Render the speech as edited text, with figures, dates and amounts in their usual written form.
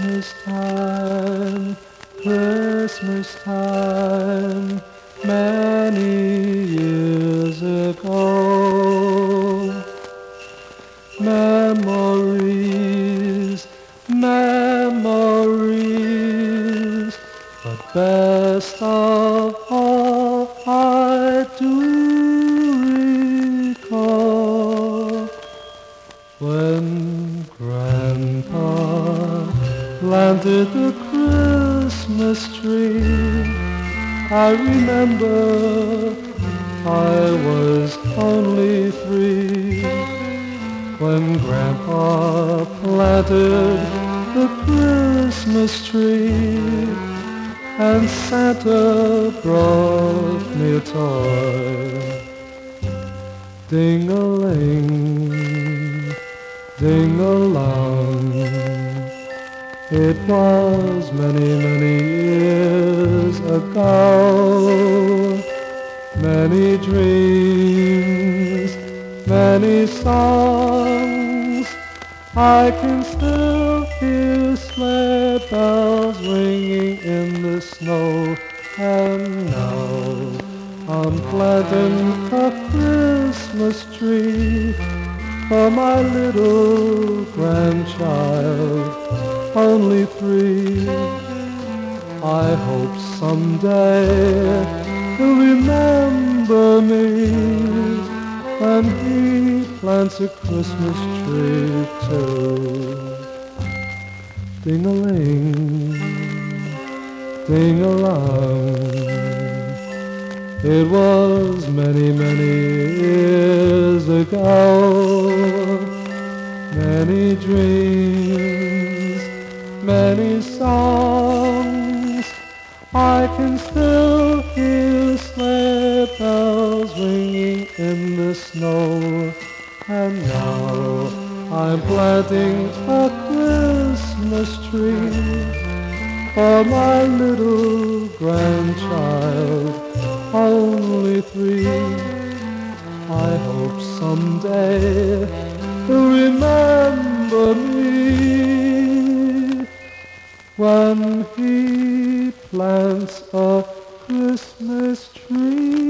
Christmas time, many years ago. Memories, memories, but best of all I do recall when Grandpa planted the Christmas tree. I remember I was only 3 when Grandpa planted the Christmas tree, and Santa brought me a toy. Ding-a-ling, ding-a-long, it was many, many years ago. Many dreams, many songs, I can still hear sleigh bells ringing in the snow. And now I'm planting a Christmas tree for my little grandchild, only 3. I hope someday he'll remember me when he plants a Christmas tree too. Ding-a-ling, ding-a-long, it was many, many years ago. Many dreams, many songs, I can still hear sleigh bells ringing in the snow. And now I'm planting a Christmas tree for my little grandchild, only 3. I hope someday he'll remember me when he plants a Christmas tree.